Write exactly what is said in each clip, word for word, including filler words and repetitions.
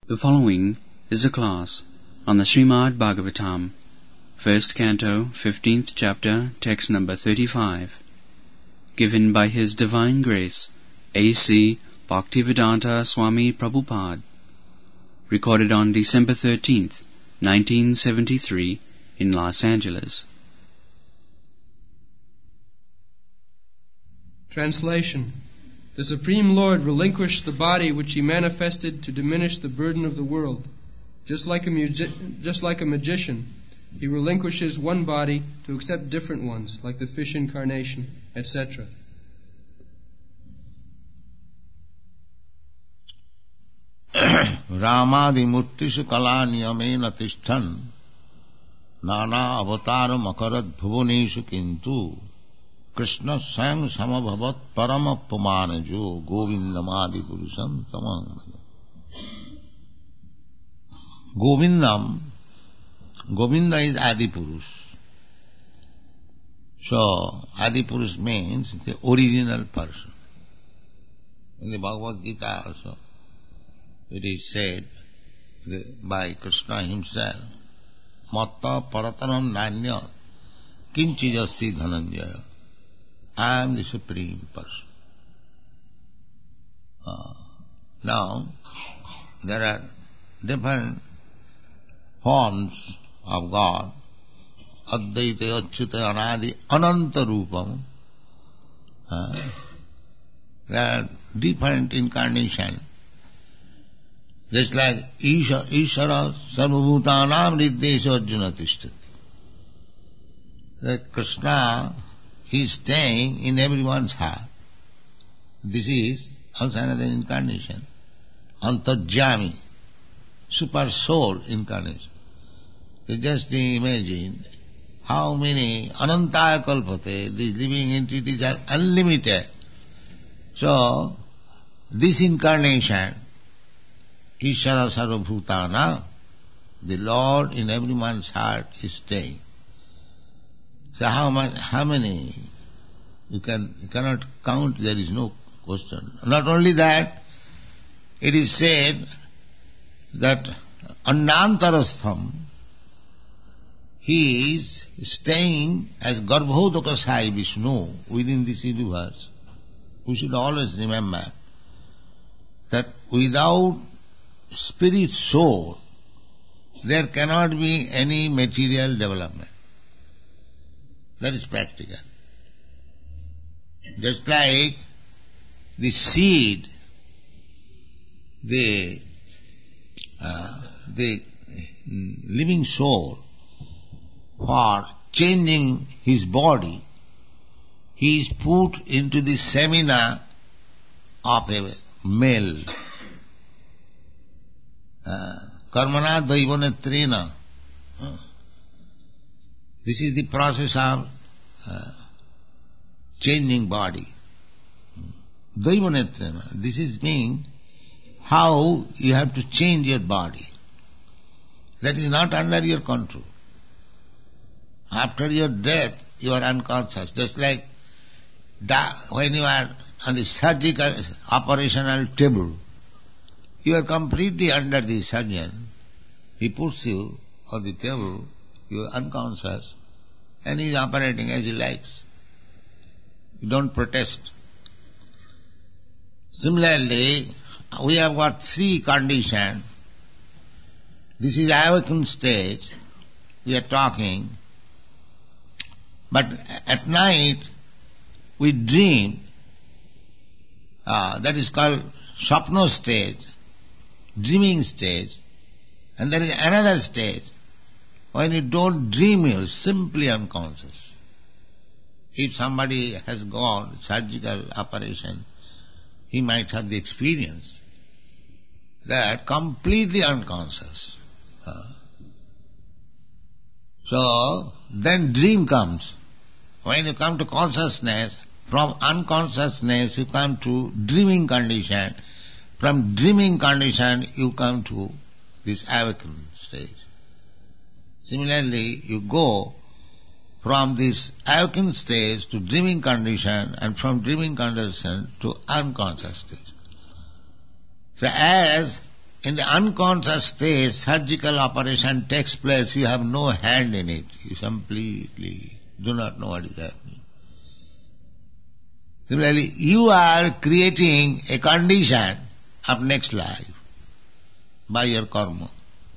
The following is a class on the Srimad Bhagavatam, first canto, fifteenth chapter, text number thirty-five, given by His Divine Grace, A C Bhaktivedanta Swami Prabhupada, recorded on December thirteenth, nineteen seventy-three, in Los Angeles. Translation. The Supreme Lord relinquished the body which He manifested to diminish the burden of the world. Just like a, magi- just like a magician, He relinquishes one body to accept different ones, like the fish incarnation, et cetera. Ramadi murtishu kala niyamena tishtan nana avataram akarat bhuvaneshu kintu Krishna sang samabhavat paramapamanajo govindamadi purusam tamang. Govindam, Govinda is Adi Purush. So, Adi Purush means the original person. In the Bhagavad Gita also, it is said by Krishna himself, Matta Paratanam Nanya Kinchijasti Dhananjaya. I am the Supreme Person. Uh, now, there are different forms of God. Advaita, Achyuta, Anadi, Ananta Rupam. Uh, there are different incarnations. Just like Isha, Ishara, Sarvabhutanam, Riddesha, Arjuna, Tishtati. That Krishna, He is staying in everyone's heart. This is also another incarnation. Antarjami, super soul incarnation. So just imagine how many anantaya kalpate, these living entities are unlimited. So, this incarnation, Ishara Sarvabhutana, the Lord in everyone's heart is staying. So how much, how many? You can, you cannot count, there is no question. Not only that, it is said that Annantarastham, he is staying as Garbhodakasai Vishnu within this universe. We should always remember that without spirit soul, there cannot be any material development. That is practical. Just like the seed, the uh, the living soul, for changing his body, he is put into the semina of a male. Karmana daivanetrena. This is the process of uh, changing body. Daivanetrena. This is mean how you have to change your body. That is not under your control. After your death, you are unconscious. Just like da- when you are on the surgical operational table, you are completely under the surgeon. He puts you on the table, you are unconscious, and he is operating as he likes. You don't protest. Similarly, we have got three conditions. This is awakened stage, we are talking, but at night we dream, uh, that is called Swapno stage, dreaming stage, and there is another stage. When you don't dream, you are simply unconscious. If somebody has gone surgical operation, he might have the experience that completely unconscious. Uh, so, then dream comes. When you come to consciousness, from unconsciousness you come to dreaming condition. From dreaming condition you come to this awakened stage. Similarly, you go from this awakened stage to dreaming condition, and from dreaming condition to unconscious stage. So as in the unconscious state, surgical operation takes place, you have no hand in it. You completely do not know what is happening. Similarly, you are creating a condition of next life by your karma.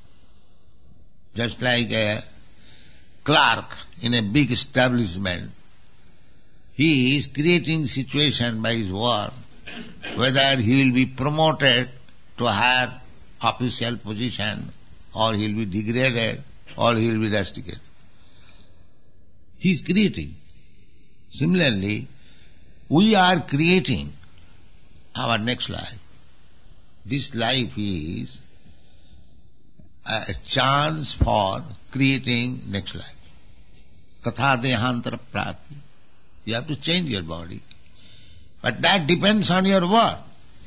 Just like a clerk in a big establishment, he is creating situation by his work, whether he will be promoted to a higher official position, or he will be degraded, or he will be rusticated. He is creating. Similarly, we are creating our next life. This life is a chance for creating next life. Katha dehantara prati. You have to change your body. But that depends on your work.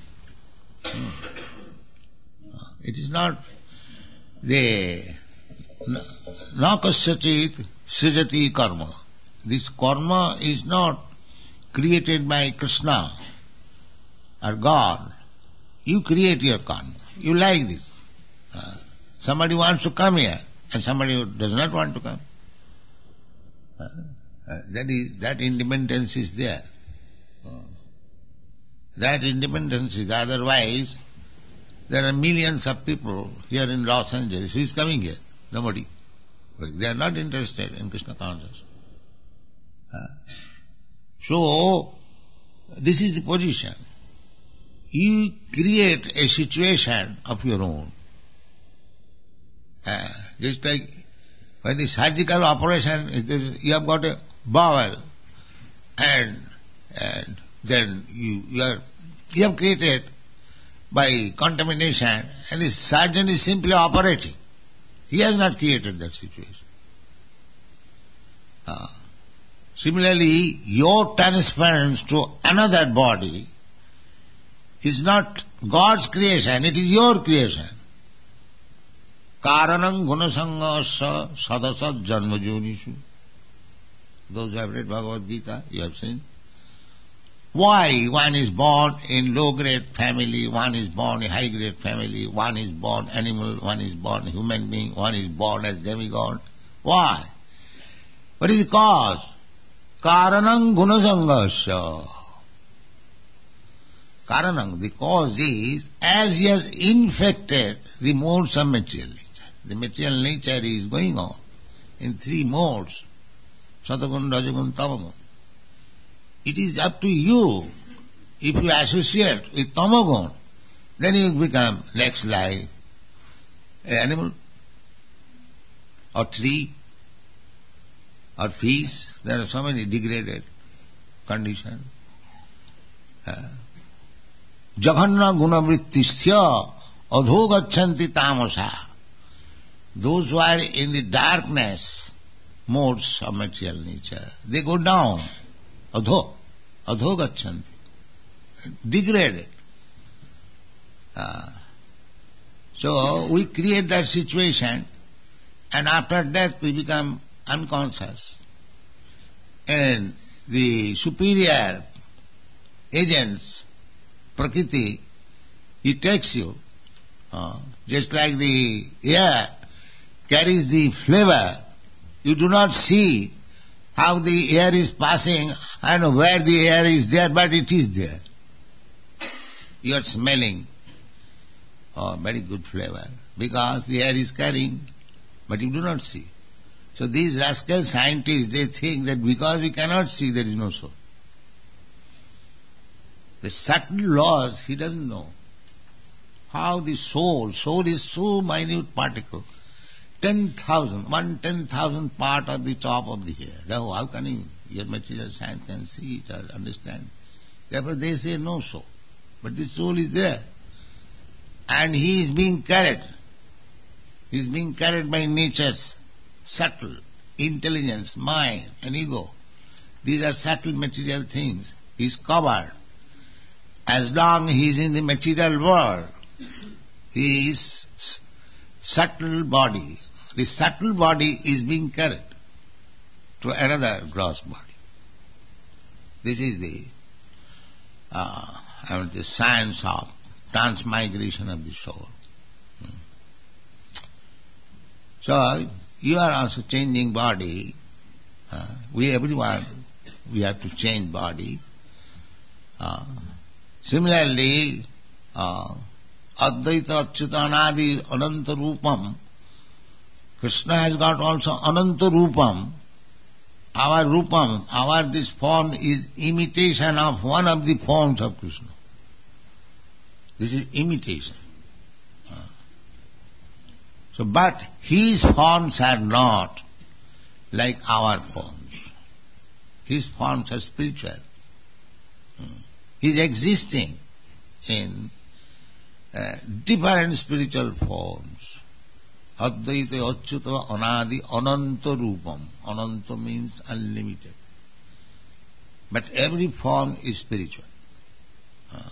It is not the na kasyachit srijati karma. This karma is not created by Krishna or God. You create your karma. You like this. Uh, somebody wants to come here and somebody who does not want to come. Uh, uh, that is, that independence is there. Uh, that independence is, otherwise there are millions of people here in Los Angeles. Who is coming here? Nobody. They are not interested in Krishna consciousness. Uh, so, this is the position. You create a situation of your own. Uh, just like when the surgical operation, you have got a bowel, and and then you you, are, you have created by contamination, and the surgeon is simply operating. He has not created that situation. Uh, similarly, your transference to another body is not God's creation, it is your creation. Karanam gunasanga sadasat janmajonishu. Those who have read Bhagavad Gita, you have seen. Why one is born in low-grade family, one is born in high-grade family, one is born animal, one is born human being, one is born as demigod? Why? What is the cause? Karanam gunasangasya. Karanam, the cause is, as he has infected the modes of material nature. The material nature is going on in three modes. Satagun, Rajagun, Tamagun. It is up to you. If you associate with Tamagun, then you become next life an animal, or tree, or fish. There are so many degraded conditions. Jaghanna gunavrittistya adhogachanti tamasa. Those who are in the darkness modes of material nature, they go down. Adho, adhogachanti, degraded. Uh, so we create that situation, and after death we become unconscious. And the superior agents, Prakriti, he takes you, uh, just like the air carries the flavor. You do not see how the air is passing and where the air is there, but it is there. You are smelling oh, very good flavor because the air is carrying, but you do not see. So these rascal scientists, they think that because we cannot see, there is no soul. The subtle laws he doesn't know. How the soul, soul is so minute particle, ten thousand, one ten thousand part of the top of the hair. Now how can you, your material science can see it or understand? Therefore they say no soul. But the soul is there. And he is being carried. He is being carried by nature's subtle intelligence, mind and ego. These are subtle material things. He is covered. As long as he is in the material world, he is subtle body. The subtle body is being carried to another gross body. This is the uh, I mean, the science of transmigration of the soul. So, you are also changing body. Uh, we, everyone, we have to change body. Uh, similarly, uh, Advaita Achyuta Anadi Ananta Rupam, Krishna has got also Ananta Rupam. Our Rupam, our this form is imitation of one of the forms of Krishna. This is imitation. Uh, so, but his forms are not like our forms. His forms are spiritual. Uh, he is existing in uh, different spiritual forms. Advaita Achyuta Anadi Ananta Rupam. Ananta means unlimited. But every form is spiritual. Uh,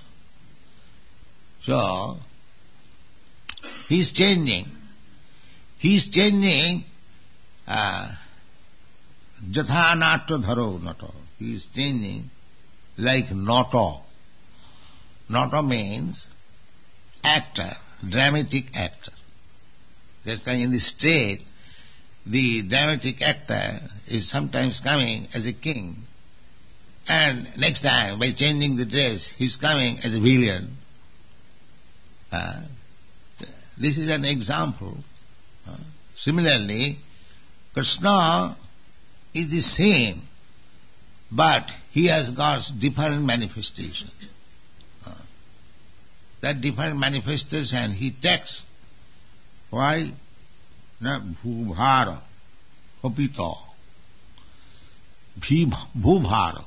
so, he is changing. He is changing uh, Jatha Natya Dharo Nata. He is changing like Nata. Nata means actor, dramatic actor. Just like in the stage, the dramatic actor is sometimes coming as a king, and next time, by changing the dress, he is coming as a villain. Uh, this is an example. Uh, similarly, Krishna is the same, but he has got different manifestation. Uh, that different manifestation he takes. Why? Na bhubhara, kapita, bhubhara.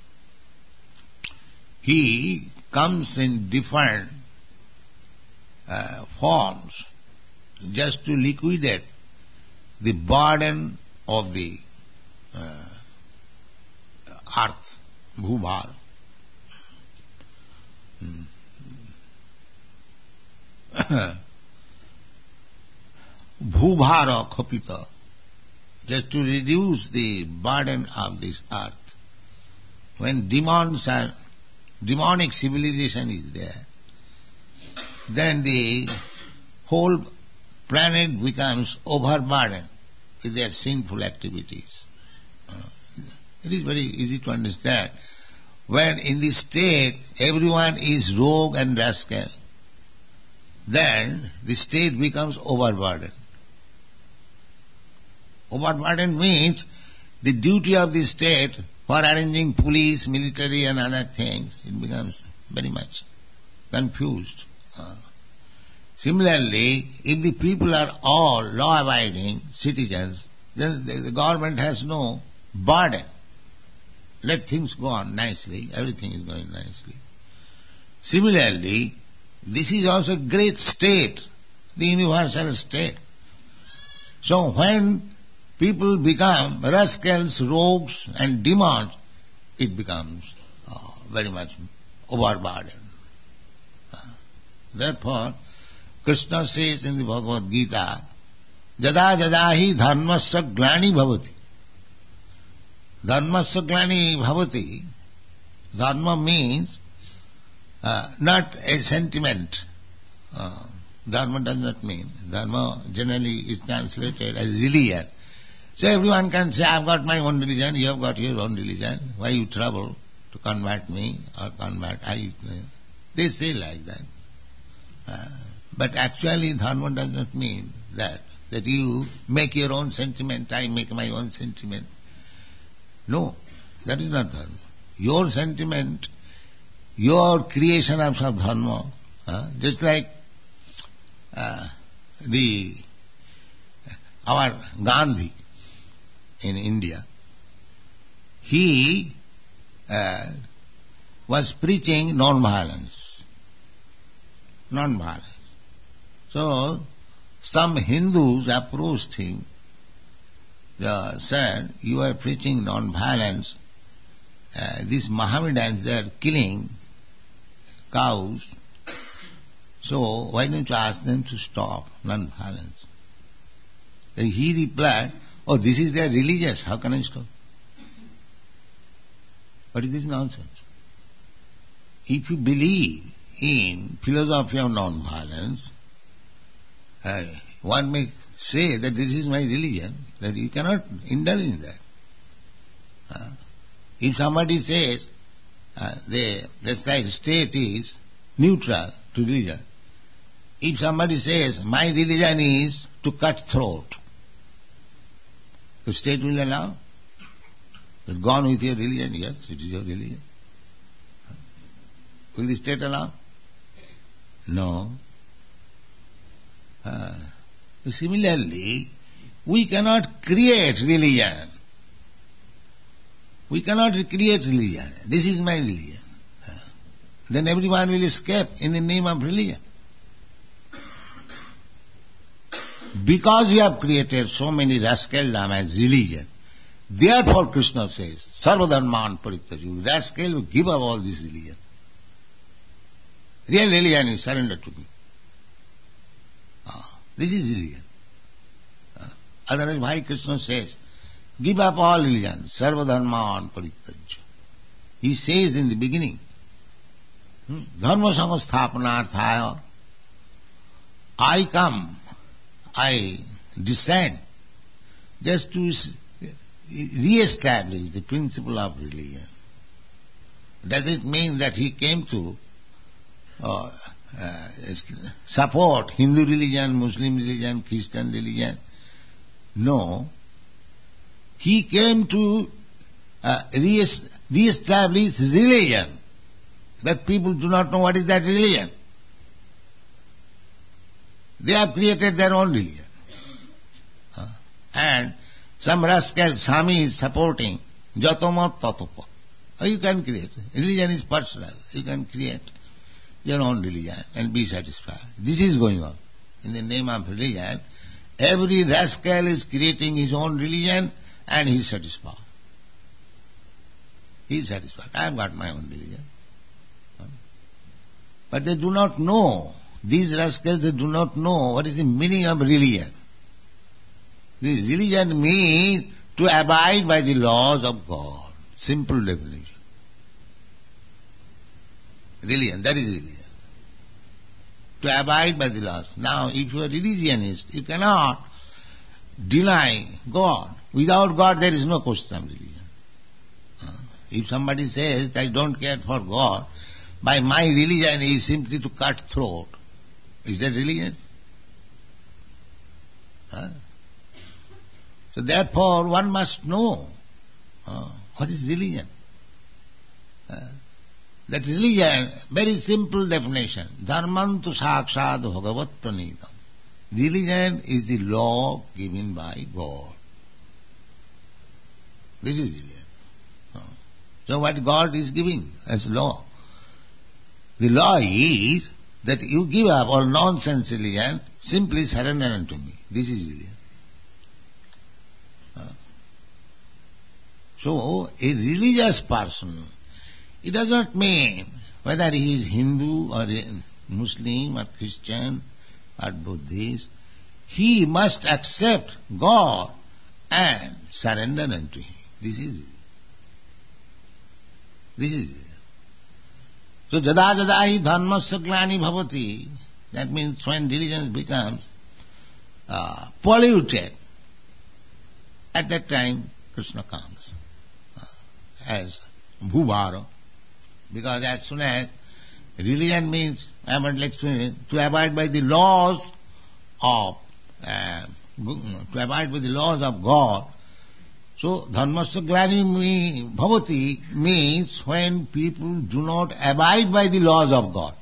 He comes in different uh, forms just to liquidate the burden of the uh, earth, bhubhara. Hmm. Bhubhara khapita, just to reduce the burden of this earth. When demons are, demonic civilization is there, then the whole planet becomes overburdened with their sinful activities. Uh, it is very easy to understand. When in this state everyone is rogue and rascal, then the state becomes overburdened. Overburden means the duty of the state for arranging police, military and other things, it becomes very much confused. Uh, similarly, if the people are all law-abiding citizens, then the, the government has no burden. Let things go on nicely, everything is going nicely. Similarly, this is also a great state, the universal state. So when people become rascals, rogues and demons, it becomes uh, very much overburdened. Uh, therefore, Krishna says in the Bhagavad Gita, Jada jadahi dharmasya glani bhavati. Dharmasya glani bhavati. Dharma means uh, not a sentiment. Uh, dharma does not mean. Dharma generally is translated as religion. So everyone can say, I've got my own religion, you have got your own religion. Why you trouble to convert me or convert I? They say like that. Uh, but actually dharma does not mean that, that you make your own sentiment, I make my own sentiment. No, that is not dharma. Your sentiment, your creation of some dharma, uh, just like uh, the our Gandhi in India, he uh, was preaching non-violence. Non-violence. So, some Hindus approached him, uh, said, you are preaching non-violence, uh, these Mohammedans, they are killing cows, so why don't you ask them to stop non-violence? Then he replied, oh, this is their religious, how can I stop? What is this nonsense? If you believe in philosophy of non-violence, uh, one may say that this is my religion, that you cannot indulge in that. Uh, if somebody says uh, the, that's like state is neutral to religion. If somebody says, my religion is to cut throat, the state will allow? That gone with your religion? Yes, it is your religion. Will the state allow? No. Uh, similarly, we cannot create religion. We cannot create religion. This is my religion. Uh, then everyone will escape in the name of religion. Because you have created so many rascaldom as religion, therefore Krishna says, Sarvadharman Parityaju, rascal, give up all this religion. Real religion is surrender to me. Ah, this is religion. Ah, otherwise, why Krishna says, give up all religion, Sarvadharman Parityaju. He says in the beginning, hmm, Dharma Samasthapanarthaya, I come, I descend just to re-establish the principle of religion. Does it mean that he came to uh, uh, support Hindu religion, Muslim religion, Christian religion? No. He came to uh, re-establish religion. That people do not know what is that religion. They have created their own religion. Uh, and some rascal Swami is supporting Jatamat Tatopa. Uh, you can create. Religion is personal. You can create your own religion and be satisfied. This is going on. In the name of religion, every rascal is creating his own religion and he is satisfied. He is satisfied. I have got my own religion. Uh, but they do not know. These rascals, they do not know what is the meaning of religion. This religion means to abide by the laws of God. Simple definition. Religion, that is religion. To abide by the laws. Now, if you are religionist, you cannot deny God. Without God, there is no question of religion. If somebody says, I don't care for God, by my religion is simply to cut throat, is that religion? Huh? So therefore one must know uh, what is religion. Uh, that religion, very simple definition, dharmantu sakshad bhagavat pranitam. Religion is the law given by God. This is religion. Uh, so what God is giving as law? The law is that you give up all nonsense religion, simply surrender unto me. This is religion. Uh, so, a religious person, it does not mean whether he is Hindu or Muslim or Christian or Buddhist, he must accept God and surrender unto Him. This is religion. This is religion. So jada jada hi dharmasya glani bhavati, that means when religion becomes uh, polluted, at that time Krishna comes uh, as bhuvara, because as soon as religion means to abide by the laws of uh, to abide by the laws of God. So, dharmasya glani bhavati means when people do not abide by the laws of God.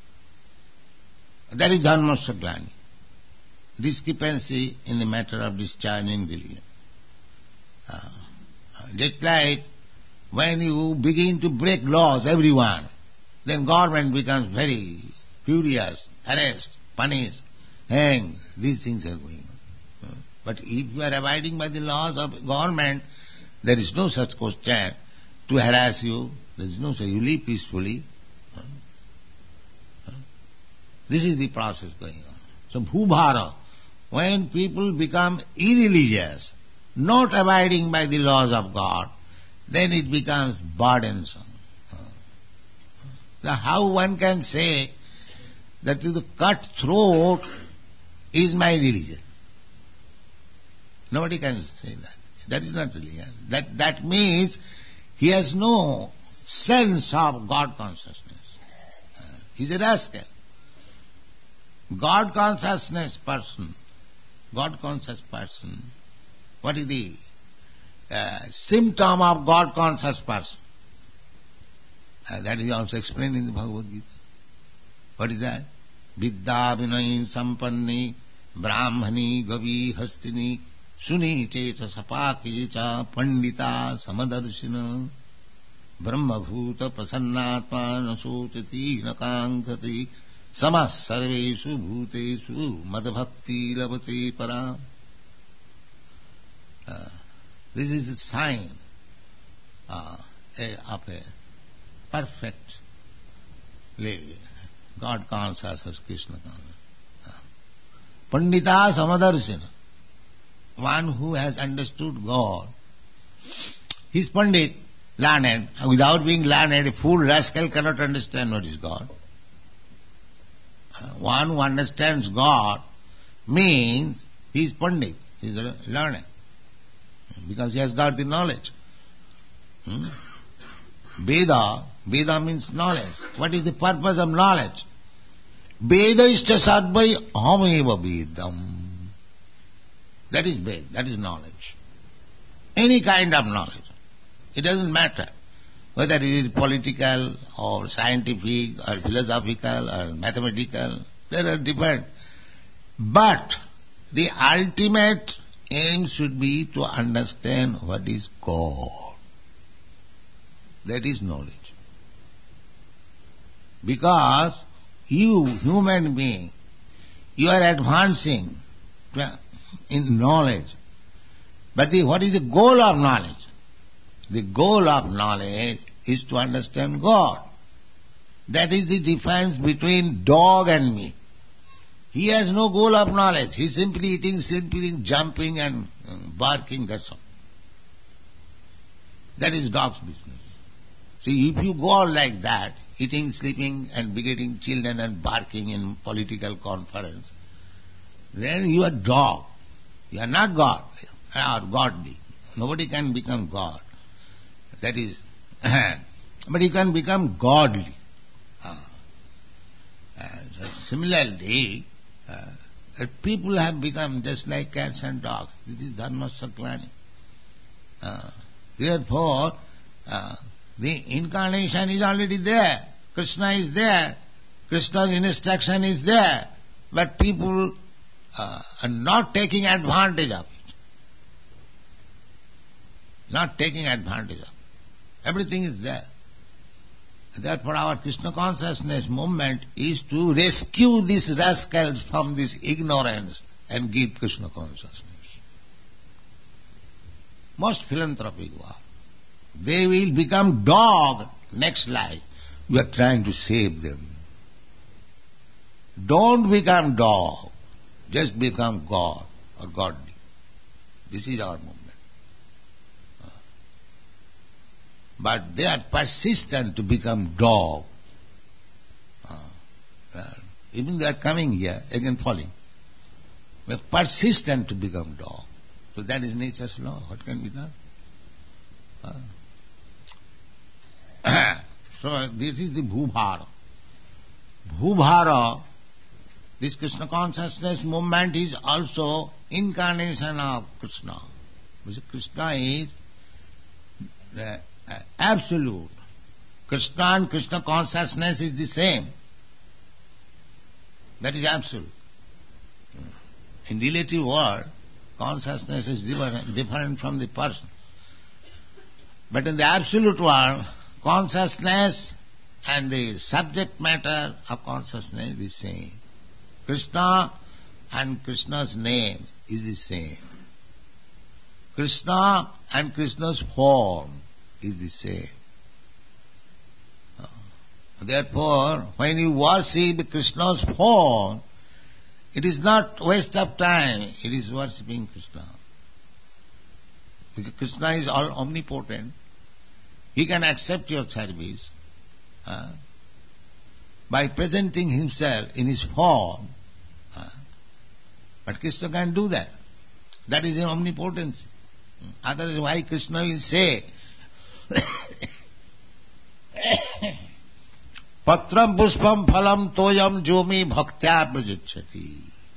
That is dharmasya glani. Discrepancy in the matter of discharging religion. Uh, just like when you begin to break laws, everyone, then government becomes very furious, arrest, punish, hang. These things are going on. But if you are abiding by the laws of government, there is no such question to harass you. There is no such. You live peacefully. This is the process going on. So bhubhara, when people become irreligious, not abiding by the laws of God, then it becomes burdensome. Now how one can say that the cut throat is my religion? Nobody can say that. That is not religion. That, that means he has no sense of God consciousness. Uh, he's a rascal. God consciousness person, God conscious person, what is the uh, symptom of God conscious person? Uh, that is also explained in the Bhagavad Gita. What is that? Vidya vinayin sampanni brahmani gavi hastini suni checha sapaki cha pandita samadarshina brahma bhuta prasannatma nasocati nakankati samas sarveshu bhutesu madbhakti labate param. Uh, this is a sign uh, a, of a perfect lady. God conscious as Krishna conscious. Pandita Samadarshana. One who has understood God. He is Pandit, learned. Without being learned, a fool rascal cannot understand what is God. One who understands God means he is Pandit, he is learned. Because he has got the knowledge. Hmm? Veda, Veda means knowledge. What is the purpose of knowledge? Veda ishta sadvai aham vedam. That is Veda, that is knowledge. Any kind of knowledge. It doesn't matter whether it is political or scientific or philosophical or mathematical. There are different. But the ultimate aim should be to understand what is God. That is knowledge. Because you, human being, you are advancing in knowledge. But the, what is the goal of knowledge? The goal of knowledge is to understand God. That is the difference between dog and me. He has no goal of knowledge. He is simply eating, sleeping, jumping and barking, that's all. That is dog's business. See, if you go on like that, eating, sleeping and begetting children and barking in political conference, then you are dog. You are not God or godly. Nobody can become God. That is, but you can become godly. Uh, uh, so similarly, uh, people have become just like cats and dogs. This is Dharma Saklani. Uh, therefore, uh, the incarnation is already there. Krishna is there. Krishna's instruction is there. But people uh, are not taking advantage of it. Not taking advantage of it. Everything is there. Therefore our Krishna consciousness movement is to rescue these rascals from this ignorance and give Krishna consciousness. Most philanthropic work. They will become dog next life. We are trying to save them. Don't become dog. Just become God or godly. This is our movement. But they are persistent to become dog. Uh, uh, even they are coming here, again falling. They are persistent to become dog. So that is nature's law. What can be done? Uh. So this is the Bhubhara. Bhubhara, this Krishna consciousness movement is also incarnation of Krishna. Because Krishna is the absolute. Krishna and Krishna consciousness is the same. That is absolute. In relative world, consciousness is different, different from the person. But in the absolute world, consciousness and the subject matter of consciousness is the same. Krishna and Krishna's name is the same. Krishna and Krishna's form is the same. Therefore, when you worship Krishna's form, it is not waste of time, it is worshipping Krishna. Because Krishna is all omnipotent. He can accept your service uh, by presenting himself in his form. Uh, but Krishna can do that. That is omnipotence. Otherwise, why Krishna will say, Patram puspam phalam toyam jomi bhaktya prajachati.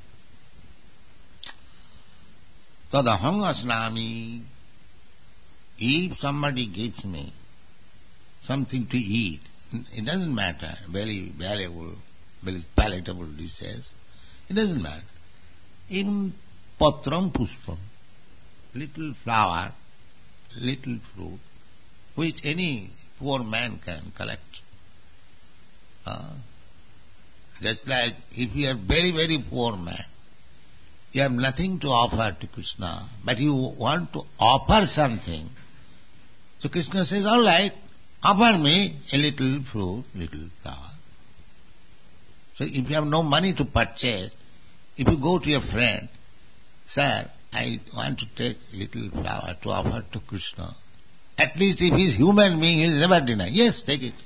Tadaham asnami. If somebody gives me something to eat, it doesn't matter, very valuable, very palatable dishes, it doesn't matter. Even patram puspam, little flower, little fruit, which any poor man can collect. Uh, just like if you are very, very poor man, you have nothing to offer to Krishna, but you want to offer something. So Krishna says, all right, offer me a little fruit, little flower. So if you have no money to purchase, if you go to your friend, sir, I want to take a little flower to offer to Krishna. At least if he is human being, he will never deny. Yes, take it.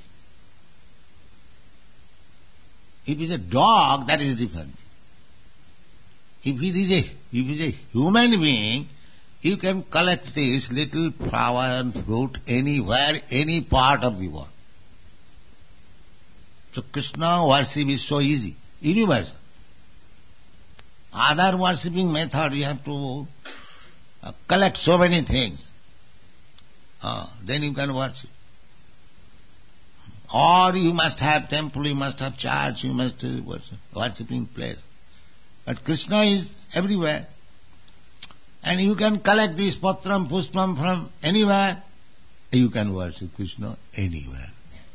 If he is a dog, that is different. If he is a, if he is a human being, you can collect this little flower and fruit anywhere, any part of the world. So Krishna worship is so easy, universal. Other worshipping method, you have to uh, collect so many things. Uh, then you can worship. Or you must have temple, you must have church, you must have worship, worshipping place. But Krishna is everywhere. And you can collect this patram puspam from anywhere. You can worship Krishna anywhere.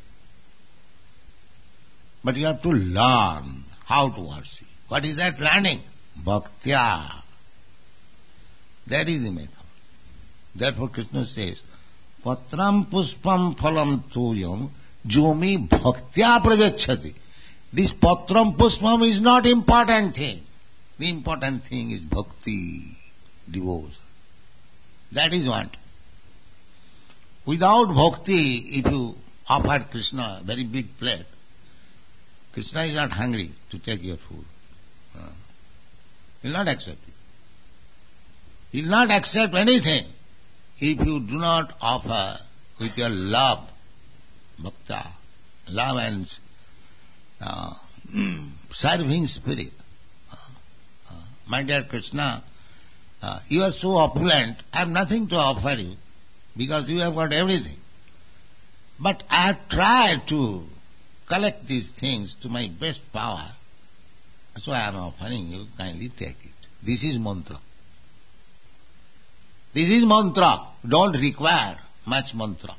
But you have to learn how to worship. What is that learning? Bhaktya. That is the method. Therefore Krishna says, patram puspam phalam tuyam jomi bhaktya prajachati. This patram puspam is not important thing. The important thing is bhakti, devotion. That is what. Without bhakti, if you offer Krishna a very big plate, Krishna is not hungry to take your food. Uh, he will not accept it. He will not accept anything if you do not offer with your love, bhakta, love and uh, serving spirit. Uh, uh, my dear Krishna, uh, you are so opulent, I have nothing to offer you because you have got everything. But I have tried to collect these things to my best power. So I am offering you, kindly take it. This is mantra. This is mantra. Don't require much mantra.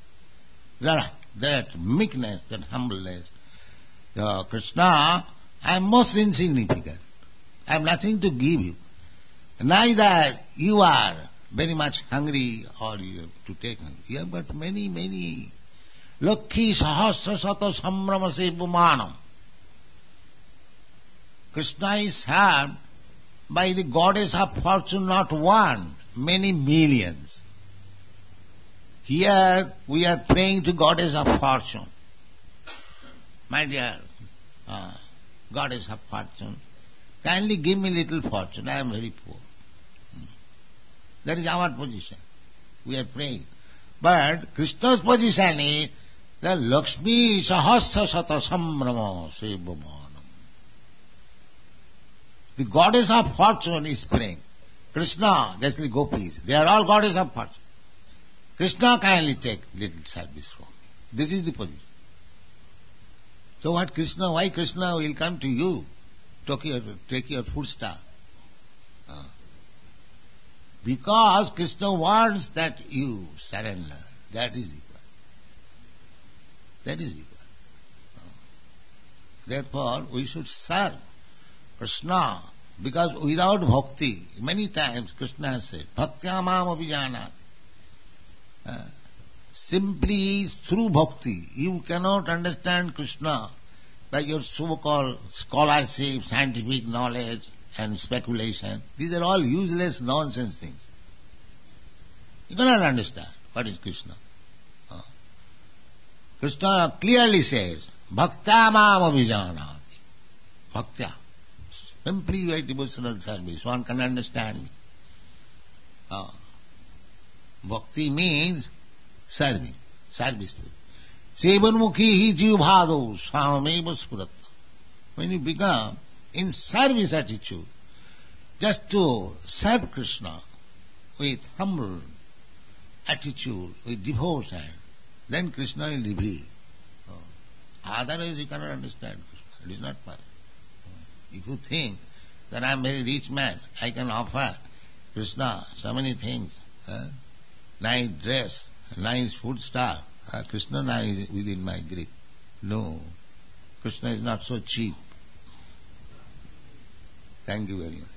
That meekness, that humbleness. Uh, Krishna, I am most insignificant. I have nothing to give you. Neither you are very much hungry or you have to take. You have got many, many. Lakhi sahasra sata sambrama sevumanam. Krishna is served by the goddess of fortune, not one, many millions. Here we are praying to goddess of fortune. My dear uh, goddess of fortune, kindly give me little fortune, I am very poor. Hmm. That is our position. We are praying. But Krishna's position is that Lakshmi sahasra sata sambrama sevumanam. The goddess of fortune is praying. Krishna, just like gopis, they are all goddess of fortune. Krishna kindly take little service from me. This is the position. So what Krishna, why Krishna will come to you, take your, take your food stuff? Uh, because Krishna wants that you surrender. That is equal. That is equal. Uh, therefore, we should serve Krishna, because without bhakti, many times Krishna has said, bhaktya mam abhijanati. Uh, simply through bhakti, you cannot understand Krishna by your so-called scholarship, scientific knowledge and speculation. These are all useless nonsense things. You cannot understand what is Krishna. Uh, Krishna clearly says, bhaktya mam abhijanati. Bhaktya. Simply by devotional service, one can understand me. Uh, bhakti means serving, service to it. Sevanmukhi hi jivbhado swameva spuratta. When you become in service attitude, just to serve Krishna with humble attitude, with devotion, then Krishna will reveal. Oh. Otherwise you cannot understand Krishna. It is not possible. If you think that I am a very rich man, I can offer Krishna so many things, uh, nice dress, nice food stuff, uh, Krishna now is within my grip. No, Krishna is not so cheap. Thank you very much.